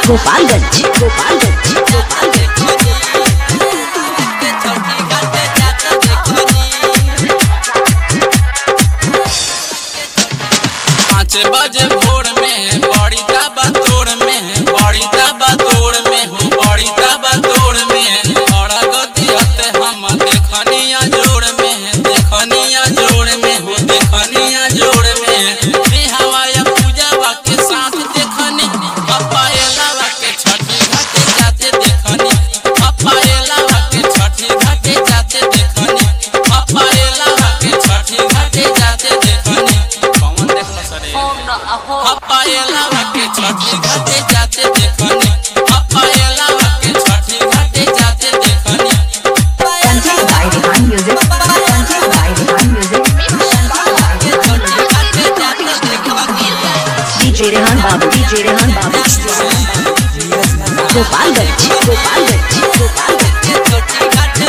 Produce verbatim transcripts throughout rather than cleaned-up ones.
गोपालगंज गोपालगंज पाँच बजे भोर में बड़ी दाबा तोड़ में बड़ी दाबा तोड़ में हूँ बड़ी दाबा तोड़ में और गतियत हम देखनिया जोड़ में देखनिया जोड़ में हूँ देखनिया जोड़ में हवाया पूजा के साथ देखनी अपायला के छठी घाटे जाते देखनी अपायला के छठी घाटे जाते देखनी अपायला के छठी घाटे जाते देखनी कौन देखला सरे अपायला के छठी घाटे जाते देखनी अपायला के छठी घाटे जाते देखनी Content by Rehan Music Content by Rehan Music D J Rehan Babu D J Rehan Babu Gopalganj Gopalganj Gopalganj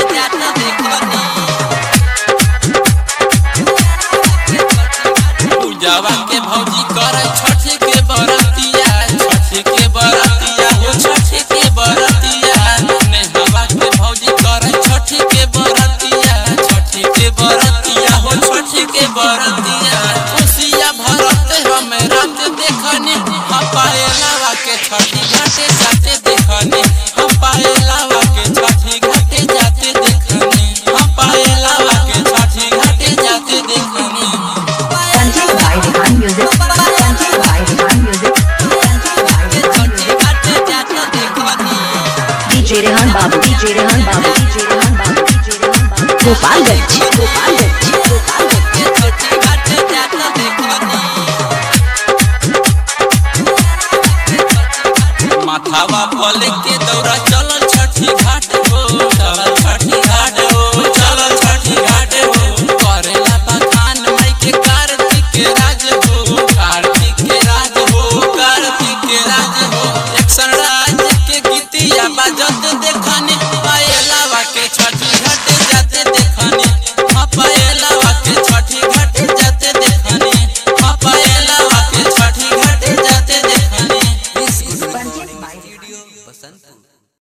पूजावा के भौजी करे छठ के बरतिया छठ के बरतिया हो छठ के बरतिया नेहवा के भौजी करे छठ के बरतिया छठ के बरतिया हो छठ के बरतिया खुशिया भरत हम रात देखनी हपायला के छठी घाटे जाते देखनी हपायला के छठी घाटे जाते देखनी हपायला के छठी घाटे जाते देखनी Content by Rehan Music Content by Rehan Music D J Rehan Babu D J Rehan Babu D J Rehan Babu D J Rehan Babu Gopalganj Gopalganj